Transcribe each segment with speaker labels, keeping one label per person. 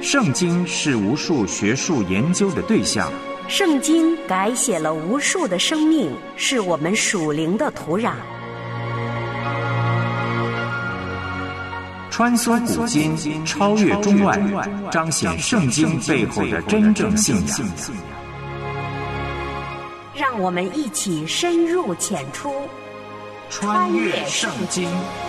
Speaker 1: 圣经是无数学术研究的对象，
Speaker 2: 圣经改写了无数的生命，是我们属灵的土壤。
Speaker 1: 穿梭古今，超越中外，彰显圣经背后的真正信仰。
Speaker 2: 让我们一起深入浅出，
Speaker 1: 穿越圣经。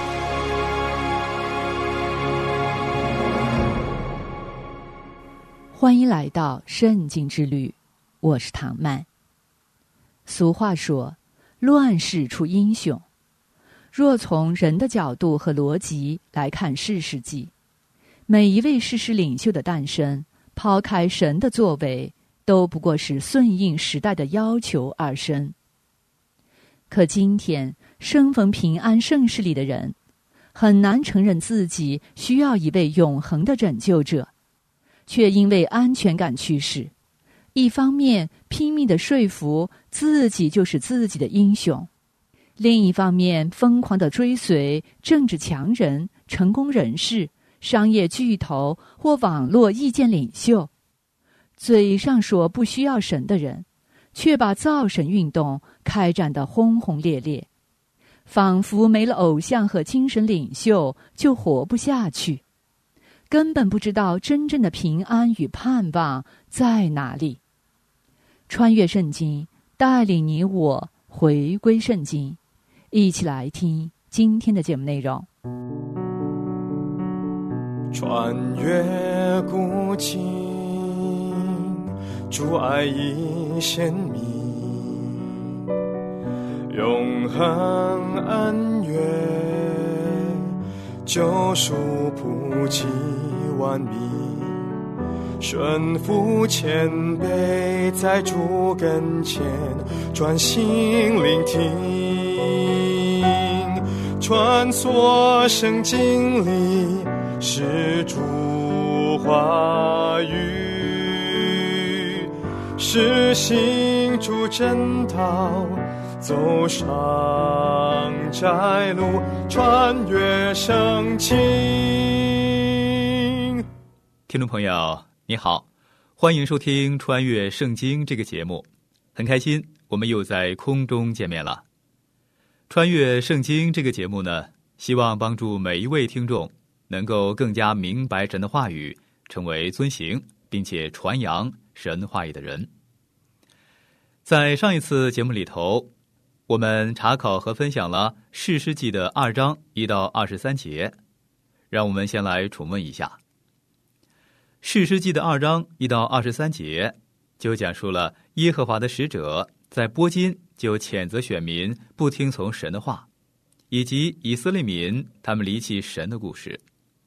Speaker 3: 欢迎来到圣经之旅，我是唐曼。俗话说，乱世出英雄。若从人的角度和逻辑来看士师记，每一位士师领袖的诞生，抛开神的作为，都不过是顺应时代的要求而生。可今天生逢平安盛世里的人，很难承认自己需要一位永恒的拯救者，却因为安全感驱使，一方面拼命地说服自己就是自己的英雄，另一方面疯狂地追随政治强人、成功人士、商业巨头或网络意见领袖。嘴上说不需要神的人，却把造神运动开展得轰轰烈烈，仿佛没了偶像和精神领袖就活不下去，根本不知道真正的平安与盼望在哪里。穿越圣经，带领你我回归圣经，一起来听今天的节目内容。
Speaker 4: 穿越古今，主爱已显明，永恒恩怨，救赎普及万民，顺服谦卑，在主跟前专心聆听，穿梭圣经里是主话语，是行主真道，走上窄路，穿越圣经。
Speaker 5: 听众朋友你好，欢迎收听穿越圣经这个节目，很开心我们又在空中见面了。穿越圣经这个节目呢，希望帮助每一位听众能够更加明白神的话语，成为遵行并且传扬神话语的人。在上一次节目里头，我们查考和分享了士师记的2章1到23节，让我们先来重温一下。士师记的2章1到23节就讲述了耶和华的使者在波金就谴责选民不听从神的话，以及以色列民他们离弃神的故事。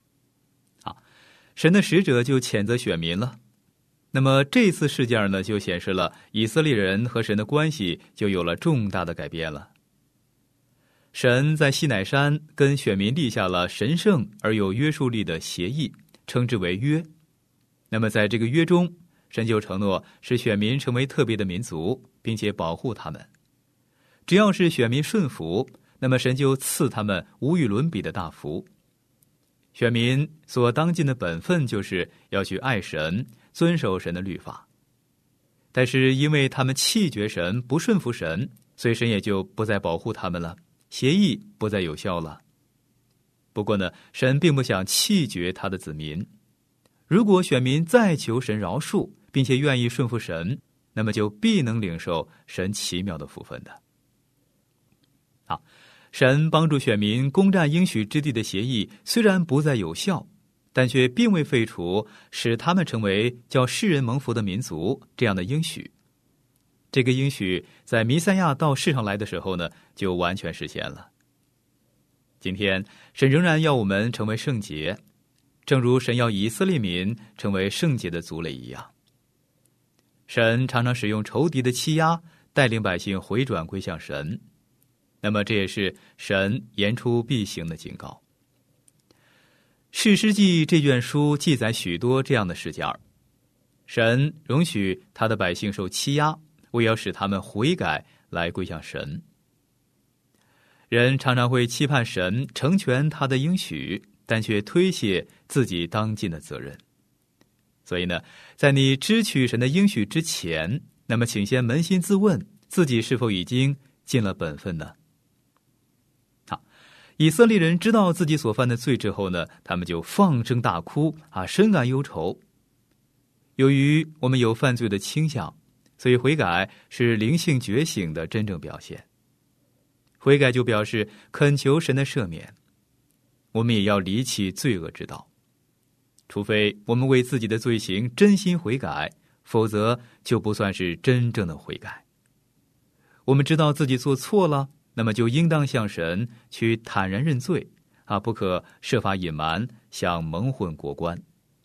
Speaker 5: 神的使者就谴责选民了。那么这次事件呢，就显示了以色列人和神的关系就有了重大的改变了。神在西乃山跟选民立下了神圣而有约束力的协议，称之为约。那么在这个约中，神就承诺使选民成为特别的民族，并且保护他们。只要是选民顺服，那么神就赐他们无与伦比的大福。选民所当尽的本分就是要去爱神，遵守神的律法。但是因为他们弃绝神，不顺服神，所以神也就不再保护他们了，协议不再有效了。不过呢，神并不想弃绝他的子民。如果选民再求神饶恕，并且愿意顺服神，那么就必能领受神奇妙的福分的。好，神帮助选民攻占应许之地的协议虽然不再有效，但却并未废除使他们成为叫世人蒙福的民族这样的应许。这个应许在弥赛亚到世上来的时候呢，就完全实现了。今天神仍然要我们成为圣洁，正如神要以色列民成为圣洁的族类一样。神常常使用仇敌的欺压，带领百姓回转归向神。那么这也是神言出必行的警告。士师记这卷书记载许多这样的事件，神容许他的百姓受欺压，为要使他们悔改来归向神。人常常会期盼神成全他的应许，但却推卸自己当尽的责任。 所以呢，在你支取神的应许之前，那么请先扪心自问，自己是否已经尽了本分呢？好，以色列人知道自己所犯的罪之后呢，他们就放声大哭深感忧愁。由于我们有犯罪的倾向，所以悔改是灵性觉醒的真正表现。悔改就表示恳求神的赦免，我们也要离弃罪恶之道。除非我们为自己的罪行真心悔改，否则就不算是真正的悔改。我们知道自己做错了，那么就应当向神去坦然认罪不可设法隐瞒，想蒙混过关。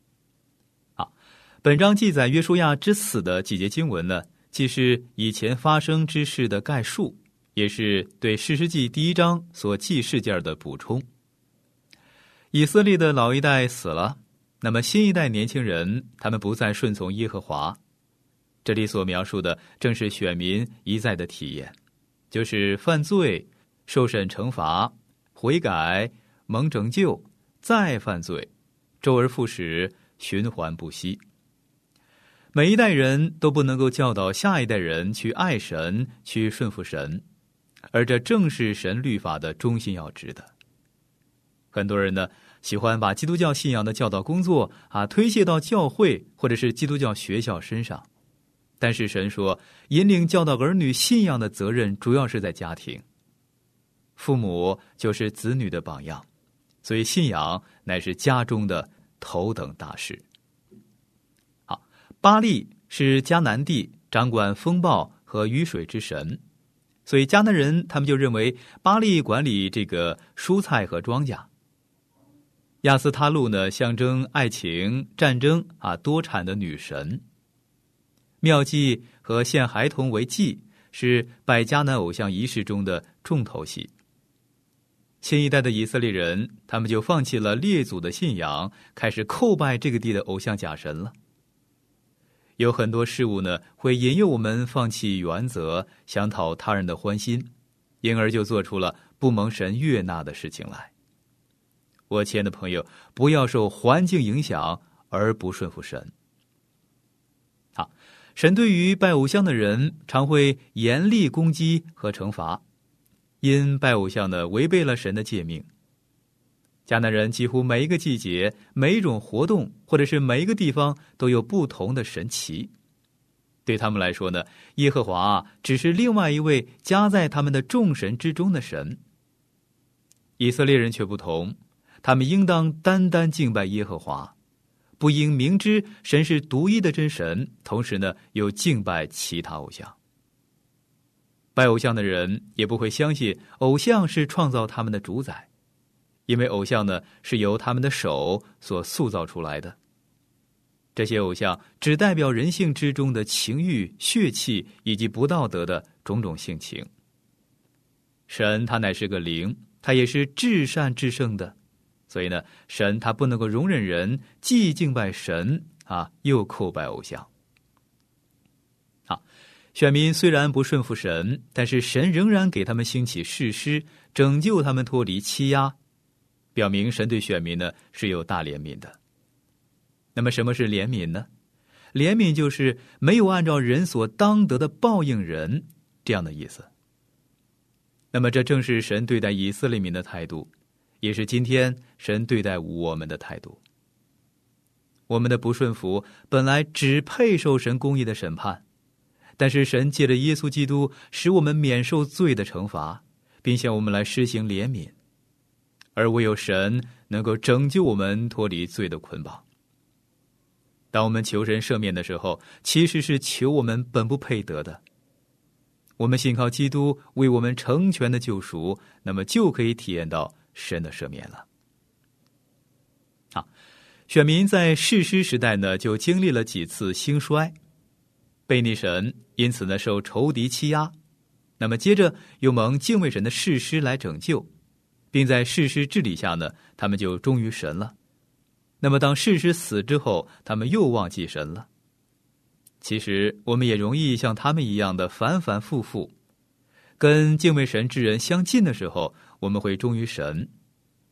Speaker 5: 本章记载约书亚之死的几节经文呢，既是以前发生之事的概述，也是对士师记第1章所记事件的补充。以色列的老一代死了，那么新一代年轻人他们不再顺从耶和华。这里所描述的正是选民一再的体验，就是犯罪、受审惩罚、悔改、蒙拯救、再犯罪，周而复始，循环不息。每一代人都不能够教导下一代人去爱神，去顺服神，而这正是神律法的中心要旨的。很多人呢，喜欢把基督教信仰的教导工作推卸到教会或者是基督教学校身上。但是神说，引领教导儿女信仰的责任主要是在家庭，父母就是子女的榜样，所以信仰乃是家中的头等大事。好，巴力是迦南地掌管风暴和雨水之神，所以迦南人他们就认为巴力管理这个蔬菜和庄稼。亚斯他路呢，象征爱情、战争多产的女神。妙计和献孩童为祭是拜迦南偶像仪式中的重头戏。新一代的以色列人，他们就放弃了列祖的信仰，开始叩拜这个地的偶像假神了。有很多事物呢，会引诱我们放弃原则，想讨他人的欢心，因而就做出了不蒙神悦纳的事情来。我亲爱的朋友，不要受环境影响而不顺服神。好，神对于拜偶像的人常会严厉攻击和惩罚，因拜偶像呢违背了神的诫命。迦南人几乎每一个季节、每一种活动或者是每一个地方都有不同的神祇。对他们来说呢，耶和华只是另外一位加在他们的众神之中的神。以色列人却不同，他们应当单单敬拜耶和华，不应明知神是独一的真神，同时呢又敬拜其他偶像。拜偶像的人也不会相信偶像是创造他们的主宰，因为偶像呢是由他们的手所塑造出来的。这些偶像只代表人性之中的情欲、血气以及不道德的种种性情。神他乃是个灵，他也是至善至圣的，所以呢，神他不能够容忍人既敬拜神又叩拜偶像。好，选民虽然不顺服神，但是神仍然给他们兴起士师，拯救他们脱离欺压，表明神对选民呢是有大怜悯的。那么什么是怜悯呢？怜悯就是没有按照人所当得的报应人，这样的意思。那么这正是神对待以色列民的态度，也是今天神对待我们的态度。我们的不顺服本来只配受神公义的审判，但是神借着耶稣基督使我们免受罪的惩罚，并向我们来施行怜悯，而唯有神能够拯救我们脱离罪的捆绑。当我们求神赦免的时候，其实是求我们本不配得的。我们信靠基督为我们成全的救赎，那么就可以体验到神的赦免了。好，选民在士师时代呢，就经历了几次兴衰，悖逆神，因此呢受仇敌欺压，那么接着又蒙敬畏神的士师来拯救，并在士师治理下呢，他们就忠于神了。那么当士师死之后，他们又忘记神了。其实我们也容易像他们一样的反反复复，跟敬畏神之人相近的时候，我们会忠于神，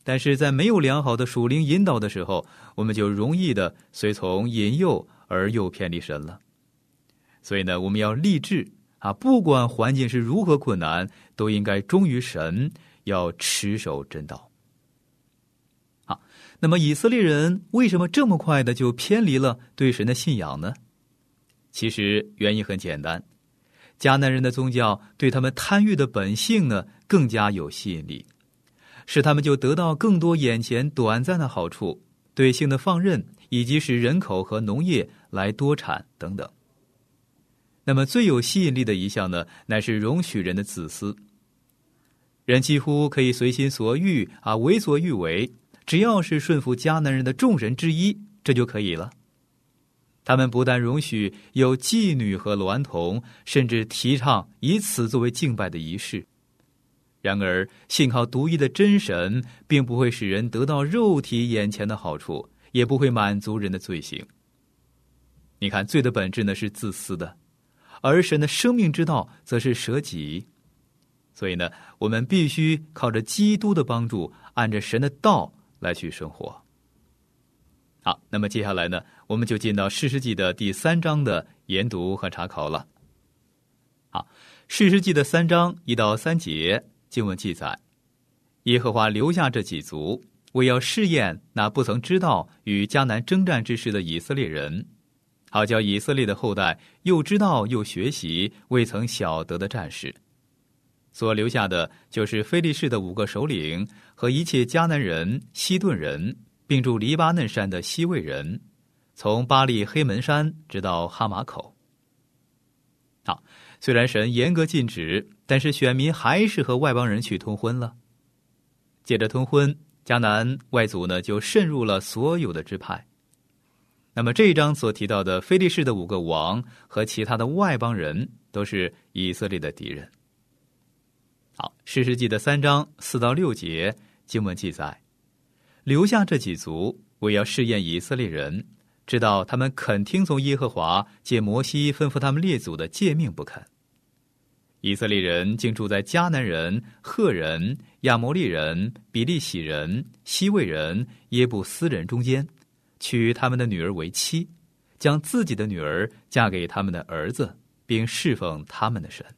Speaker 5: 但是在没有良好的属灵引导的时候，我们就容易的随从引诱而又偏离神了。所以呢，我们要立志不管环境是如何困难，都应该忠于神，要持守真道。好，那么以色列人为什么这么快的就偏离了对神的信仰呢？其实原因很简单，迦南人的宗教对他们贪欲的本性呢更加有吸引力，使他们就得到更多眼前短暂的好处，对性的放任，以及使人口和农业来多产等等。那么最有吸引力的一项呢，乃是容许人的自私。人几乎可以随心所欲为所欲为，只要是顺服迦南人的众神之一，这就可以了。他们不但容许有妓女和娈童，甚至提倡以此作为敬拜的仪式。然而信靠独一的真神，并不会使人得到肉体眼前的好处，也不会满足人的罪行。你看，罪的本质呢是自私的，而神的生命之道则是舍己。所以呢，我们必须靠着基督的帮助，按着神的道来去生活。好，那么接下来呢，我们就进到士师记的第3章的研读和查考了。好，士师记的3章1到3节经文记载，耶和华留下这几族，为要试验那不曾知道与迦南征战之事的以色列人，好叫以色列的后代又知道又学习未曾晓得的战事。所留下的就是非利士的5个首领和一切迦南人、西顿人，并住黎巴嫩山的西魏人，从巴利黑门山直到哈马口。好，虽然神严格禁止，但是选民还是和外邦人去通婚了。借着通婚，迦南外族呢就渗入了所有的支派。那么这一章所提到的非利士的5个王和其他的外邦人，都是以色列的敌人。好，士师记的3章4到6节经文记载，留下这几族，为要试验以色列人，知道他们肯听从耶和华借摩西吩咐他们列祖的诫命不肯。以色列人竟住在迦南人、赫人、亚摩利人、比利洗人、西魏人、耶布斯人中间，娶他们的女儿为妻，将自己的女儿嫁给他们的儿子，并侍奉他们的神。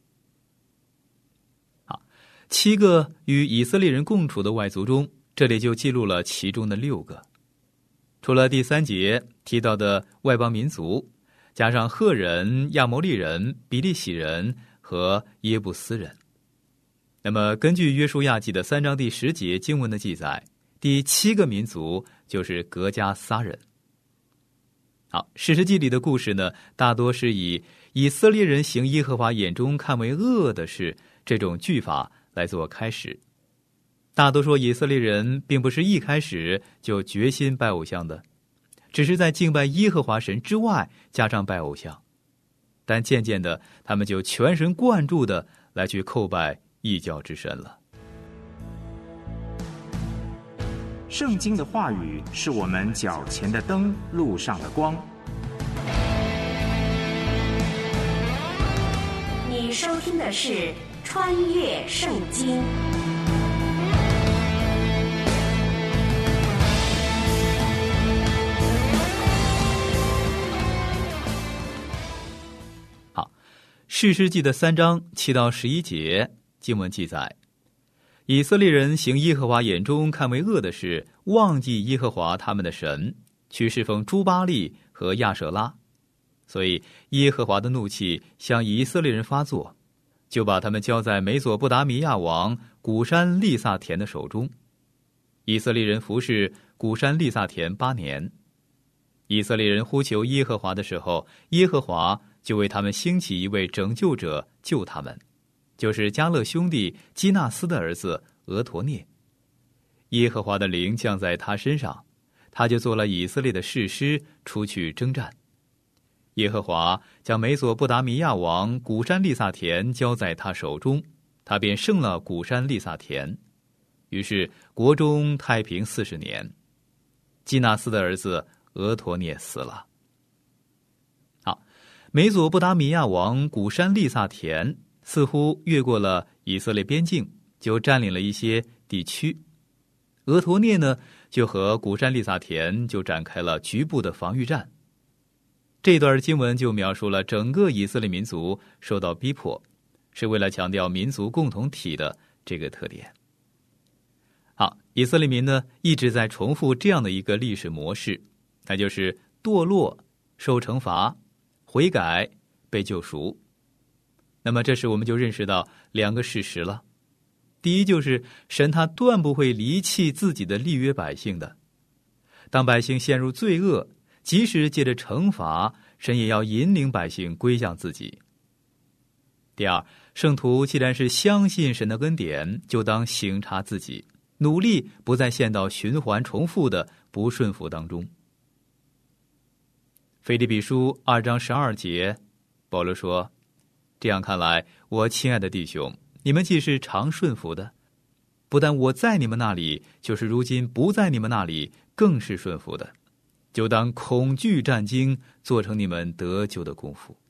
Speaker 5: 好，7个与以色列人共处的外族中，这里就记录了其中的6个。除了第3节提到的外邦民族，加上赫人、亚摩利人、比利洗人和耶布斯人。那么根据约书亚记的3章第10节经文的记载，第7个民族就是革迦撒人。好，士师记里的故事呢，大多是以以色列人行耶和华眼中看为恶的事这种句法来做开始。大多数以色列人并不是一开始就决心拜偶像的，只是在敬拜耶和华神之外加上拜偶像，但渐渐的他们就全神贯注的来去叩拜异教之神了。
Speaker 1: 圣经的话语是我们脚前的灯，路上的光。
Speaker 2: 你收听的是《穿越圣经》。
Speaker 5: 士师记的3章7到11节经文记载，以色列人行耶和华眼中看为恶的事，忘记耶和华他们的神，去侍奉诸巴力和亚舍拉，所以耶和华的怒气向以色列人发作，就把他们交在美索不达米亚王古珊利萨田的手中。以色列人服侍古珊利萨田8年。以色列人呼求耶和华的时候，耶和华就为他们兴起一位拯救者救他们，就是迦勒兄弟基纳斯的儿子俄陀涅。耶和华的灵降在他身上，他就做了以色列的士师，出去征战。耶和华将美索不达米亚王古珊利萨田交在他手中，他便胜了古珊利萨田。于是国中太平40年。基纳斯的儿子俄陀涅死了。好，美索不达米亚王古珊利萨田似乎越过了以色列边境，就占领了一些地区。 俄陀涅呢就和古珊利萨田就展开了局部的防御战。这段经文就描述了整个以色列民族受到逼迫，是为了强调民族共同体的这个特点。好，以色列民呢一直在重复这样的一个历史模式，那就是堕落、受惩罚、悔改、被救赎。那么这时我们就认识到两个事实了。第一，就是神他断不会离弃自己的立约百姓的。当百姓陷入罪恶，即使借着惩罚，神也要引领百姓归向自己。第二，圣徒既然是相信神的恩典，就当省察自己，努力不再陷到循环重复的不顺服当中。腓立比书2章12节，保罗说：这样看来，我亲爱的弟兄，你们既是常顺服的，不但我在你们那里，就是如今不在你们那里，更是顺服的，就当恐惧战惊，做成你们得救的功夫。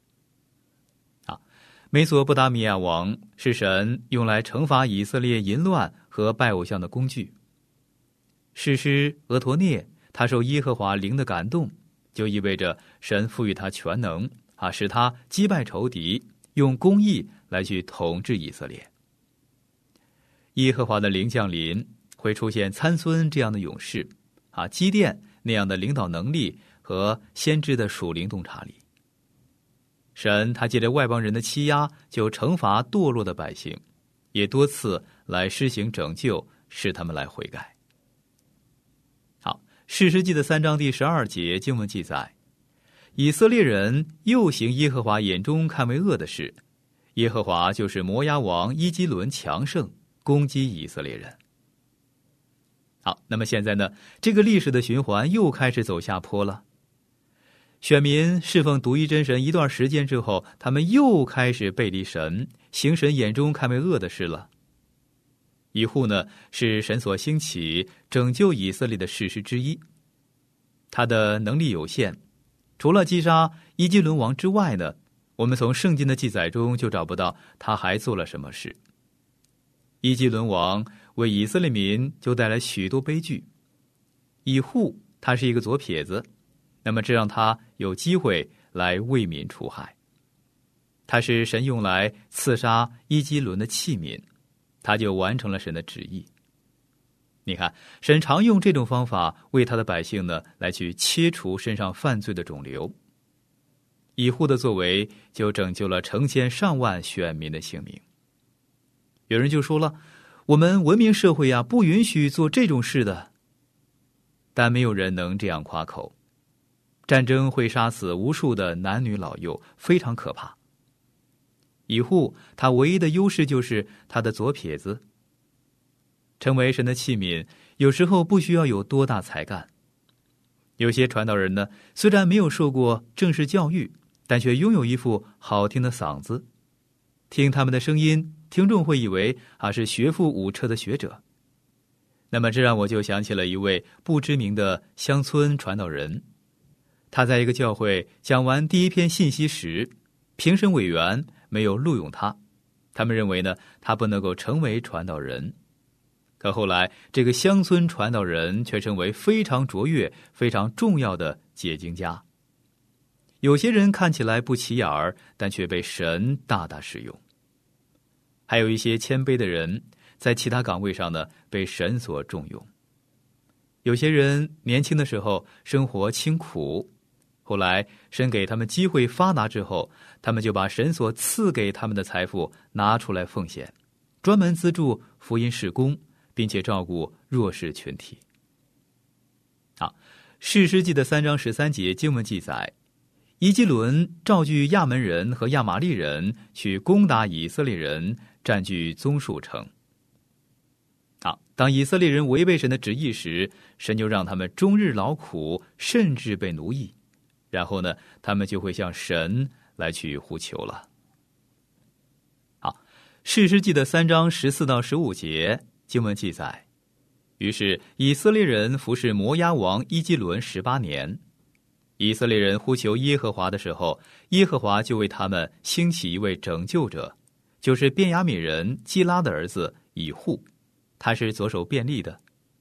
Speaker 5: 美索不达米亚王是神用来惩罚以色列淫乱和拜偶像的工具。士师俄陀涅他受耶和华灵的感动，就意味着神赋予他全能，使他击败仇敌，用公义来去统治以色列。耶和华的灵降临，会出现参孙这样的勇士，基甸那样的领导能力和先知的属灵洞察力。神他借着外邦人的欺压，就惩罚堕落的百姓，也多次来施行拯救，使他们来悔改。好，士师记的3章第12节经文记载，以色列人又行耶和华眼中看为恶的事，耶和华就是摩押王伊基伦强盛，攻击以色列人。好，那么现在呢，这个历史的循环又开始走下坡了。选民侍奉独一真神一段时间之后，他们又开始背离神，行神眼中看为恶的事了。以户呢，是神所兴起拯救以色列的士师之一，他的能力有限，除了击杀伊基伦王之外呢，我们从圣经的记载中就找不到他还做了什么事。伊基伦王为以色列民就带来许多悲剧。以户他是一个左撇子，那么这让他有机会来为民除害。他是神用来刺杀伊基伦的器皿，他就完成了神的旨意。你看，神常用这种方法为他的百姓呢来去切除身上犯罪的肿瘤。以户的作为就拯救了成千上万选民的性命。有人就说了，我们文明社会不允许做这种事的。但没有人能这样夸口。战争会杀死无数的男女老幼，非常可怕。以户他唯一的优势就是他的左撇子。成为神的器皿，有时候不需要有多大才干。有些传道人呢，虽然没有受过正式教育，但却拥有一副好听的嗓子。听他们的声音，听众会以为是学富五车的学者。那么这让我就想起了一位不知名的乡村传道人。他在一个教会讲完第一篇信息时，评审委员没有录用他，他们认为呢，他不能够成为传道人。可后来这个乡村传道人却成为非常卓越、非常重要的解经家。有些人看起来不起眼儿，但却被神大大使用。还有一些谦卑的人，在其他岗位上呢，被神所重用。有些人年轻的时候生活清苦，后来神给他们机会发达之后，他们就把神所赐给他们的财富拿出来奉献，专门资助福音事工，并且照顾弱势群体。好，士师记的3章13节经文记载，伊基伦召聚亚门人和亚玛利人去攻打以色列人，占据棕树城。好，当以色列人违背神的旨意时，神就让他们终日劳苦，甚至被奴役。然后呢，他们就会向神来去呼求了。好，士师记的3章14到15节经文记载，于是以色列人服侍摩押王伊基伦18年。以色列人呼求耶和华的时候，耶和华就为他们兴起一位拯救者，就是便雅悯人基拉的儿子以户，他是左手便利的，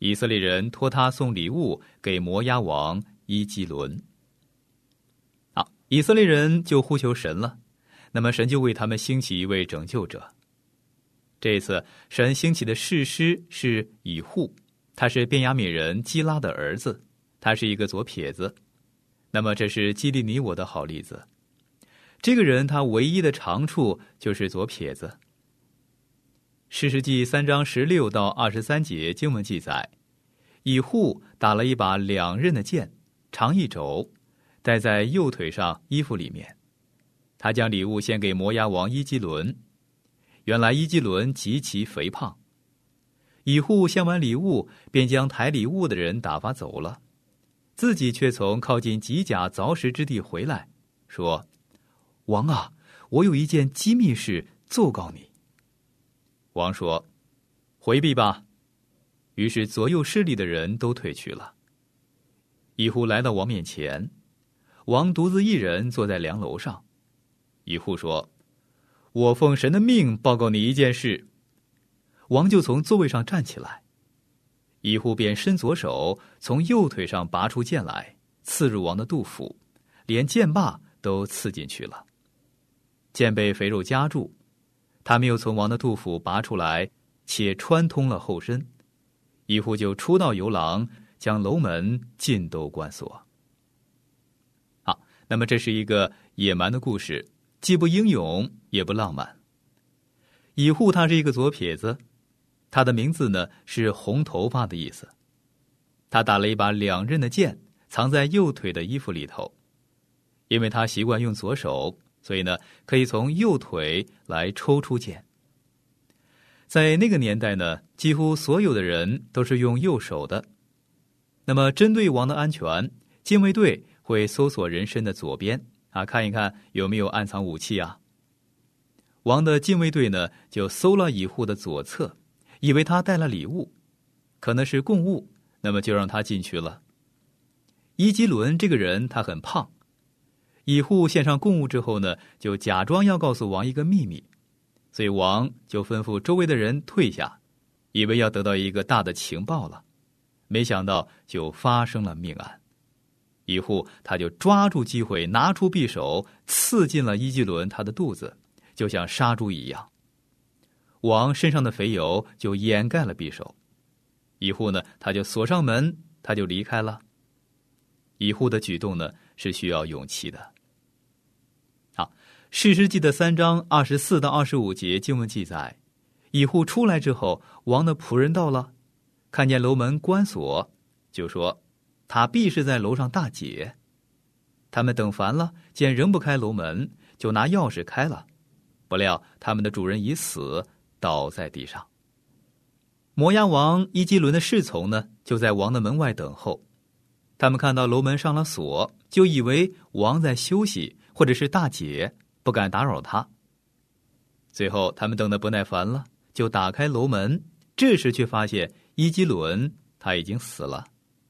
Speaker 5: 以色列人托他送礼物给摩押王伊基伦。好，以色列人就呼求神了，那么神就为他们兴起一位拯救者。这一次神兴起的士师是以户，他是便雅悯人基拉的儿子，他是一个左撇子。那么这是激励你我的好例子。这个人他唯一的长处就是左撇子。士师记3章16到23节经文记载，以户打了一把2刃的剑，长1肘，戴在右腿上衣服里面。他将礼物献给摩押王伊基伦。原来伊基伦极其肥胖。以户献完礼物，便将抬礼物的人打发走了，自己却从靠近吉甲凿石之地回来，说：王啊，我有一件机密事奏告你。王说：回避吧。于是左右势力的人都退去了。以户来到王面前，王独自一人坐在梁楼上。以户说：我奉神的命报告你一件事。王就从座位上站起来，以户便伸左手从右腿上拔出剑来，刺入王的肚腹，连剑把都刺进去了。剑被肥肉夹住，他们又从王的肚腹拔出来，且穿通了后身。以户就出到游廊，将楼门尽都关锁。好，那么这是一个野蛮的故事，既不英勇也不浪漫。以户他是一个左撇子，他的名字呢是红头发的意思。他打了一把2刃的剑，藏在右腿的衣服里头。因为他习惯用左手，所以呢可以从右腿来抽出剑。在那个年代呢，几乎所有的人都是用右手的。那么针对王的安全，禁卫队会搜索人身的左边看一看有没有暗藏武器啊。王的禁卫队呢就搜了以户的左侧，以为他带了礼物，可能是贡物，那么就让他进去了。伊基伦这个人他很胖，以户献上贡物之后呢，就假装要告诉王一个秘密，所以王就吩咐周围的人退下，以为要得到一个大的情报了，没想到就发生了命案。以户他就抓住机会，拿出匕首刺进了伊基伦他的肚子，就像杀猪一样。王身上的肥油就掩盖了匕首。以户呢，他就锁上门，他就离开了。以户的举动呢是需要勇气的。好，士师记的3章24到25节经文记载，以户出来之后，王的仆人到了，看见楼门关锁，就说他必是在楼上大解。他们等烦了，见仍不开楼门，就拿钥匙开了，不料他们的主人已死，倒在地上。摩押王伊基伦的侍从呢，就在王的门外等候。他们看到楼门上了锁，就以为王在休息或者是大解，不敢打扰他。最后他们等得不耐烦了，就打开楼门，这时却发现伊基伦他已经死了。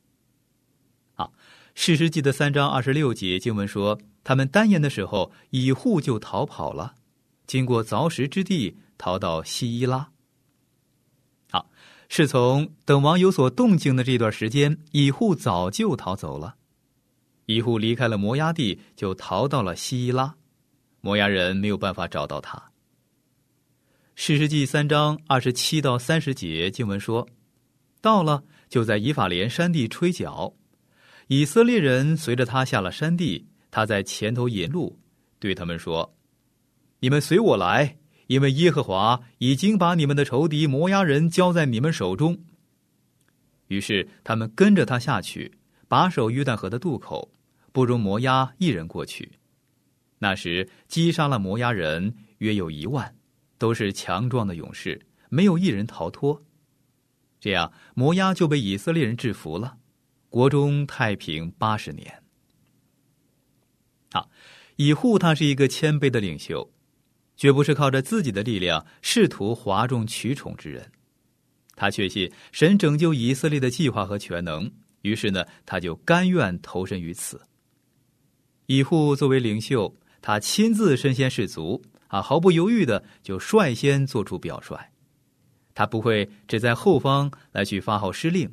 Speaker 5: 士师记的3章26节经文说，他们单言的时候，以户就逃跑了，经过凿石之地，逃到西伊拉。好，是从等王有所动静的这段时间，以户早就逃走了。以户离开了摩押地，就逃到了西伊拉，摩押人没有办法找到他。士师记3章27到30节经文说，到了，就在以法莲山地吹角，以色列人随着他下了山地，他在前头引路，对他们说，你们随我来，因为耶和华已经把你们的仇敌摩押人交在你们手中。于是他们跟着他下去，把守约旦河的渡口，不容摩押一人过去。那时击杀了摩押人约有1万，都是强壮的勇士，没有一人逃脱。这样摩押就被以色列人制服了，国中太平80年。好，以户他是一个谦卑的领袖，绝不是靠着自己的力量试图哗众取宠之人。他确信神拯救以色列的计划和全能，于是呢，他就甘愿投身于此。以户作为领袖，他亲自身先士卒，毫不犹豫的就率先做出表率。他不会只在后方来去发号施令，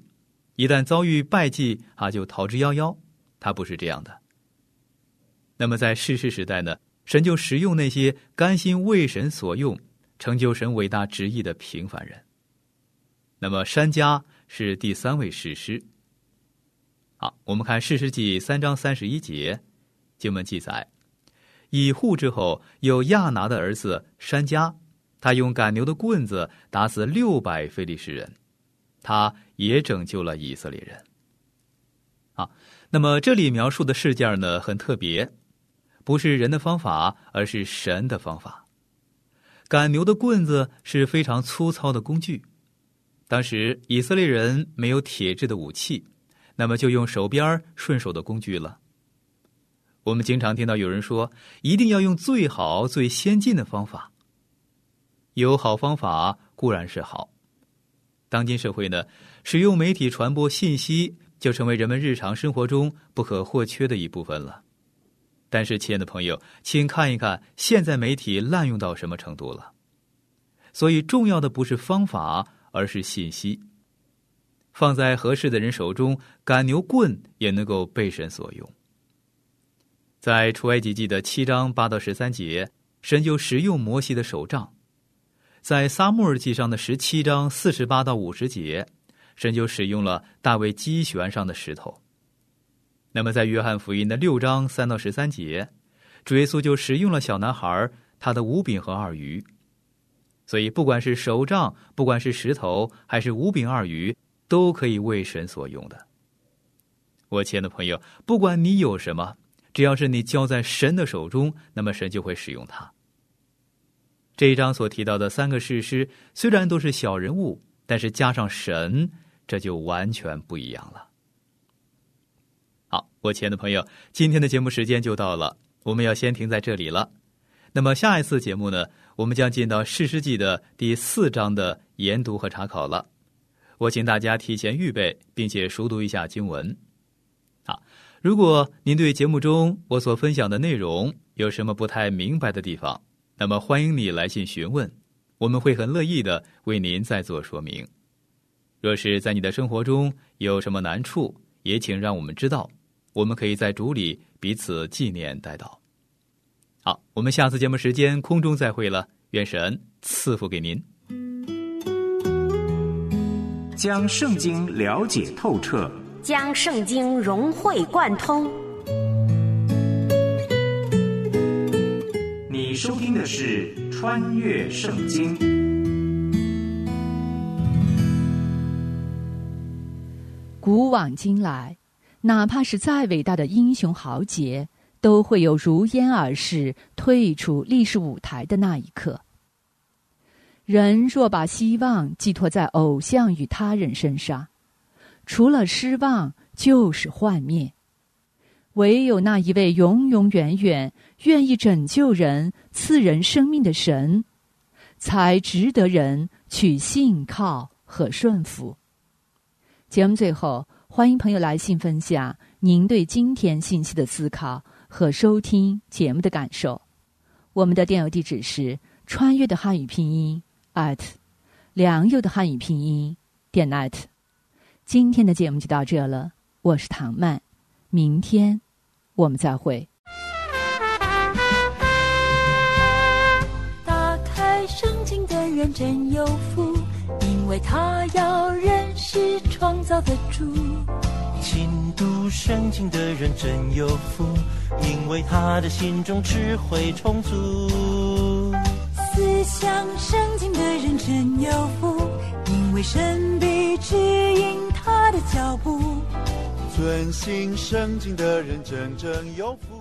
Speaker 5: 一旦遭遇败绩就逃之夭夭，他不是这样的。那么在士师时代呢，神就使用那些甘心为神所用，成就神伟大旨意的平凡人。那么珊迦是第3位士师。好，我们看士师记3章31节，经文记载，以户之后有亚拿的儿子珊迦，他用赶牛的棍子打死600非利士人，他也拯救了以色列人。那么这里描述的事件呢很特别，不是人的方法，而是神的方法。赶牛的棍子是非常粗糙的工具，当时以色列人没有铁制的武器，那么就用手边顺手的工具了。我们经常听到有人说，一定要用最好最先进的方法。有好方法固然是好，当今社会呢，使用媒体传播信息就成为人们日常生活中不可或缺的一部分了。但是亲爱的朋友，请看一看现在媒体滥用到什么程度了。所以重要的不是方法，而是信息。放在合适的人手中，赶牛棍也能够被神所用。在出埃及记的7章8到13节，神就使用摩西的手杖。在撒母耳记上的17章48到50节，神就使用了大卫机旋上的石头。那么在约翰福音的6章3到13节，主耶稣就使用了小男孩他的5饼和2鱼。所以不管是手杖，不管是石头，还是5饼2鱼，都可以为神所用的。我亲爱的朋友，不管你有什么，只要是你交在神的手中，那么神就会使用它。这一章所提到的3个士师虽然都是小人物，但是加上神，这就完全不一样了。好，我亲爱的朋友，今天的节目时间就到了，我们要先停在这里了。那么下一次节目呢，我们将进到士师记的第4章的研读和查考了。我请大家提前预备，并且熟读一下经文。好，如果您对节目中我所分享的内容有什么不太明白的地方，那么欢迎你来信询问，我们会很乐意的为您再做说明。若是在你的生活中有什么难处，也请让我们知道，我们可以在主里彼此纪念代祷。好，我们下次节目时间空中再会了，愿神赐福给您。
Speaker 1: 将圣经了解透彻，
Speaker 2: 将圣经融会贯通。
Speaker 1: 你收听的是《穿越圣经》。
Speaker 3: 古往今来，哪怕是再伟大的英雄豪杰，都会有如烟而逝、退出历史舞台的那一刻。人若把希望寄托在偶像与他人身上，除了失望就是幻灭。唯有那一位永永远远愿意拯救人、赐人生命的神，才值得人去信靠和顺服。节目最后，欢迎朋友来信分享您对今天信息的思考和收听节目的感受。我们的电邮地址是穿越的汉语拼音良友的汉语拼音.net。今天的节目就到这了，我是唐曼，明天我们再会。
Speaker 6: 打开圣经的人真有福，因为他要认识创造的主。
Speaker 7: 勤读圣经的人真有福，因为他的心中智慧充足。
Speaker 6: 思想圣经的人真有福，因为神必指引他的脚步。
Speaker 8: 遵行圣经的人真正有福。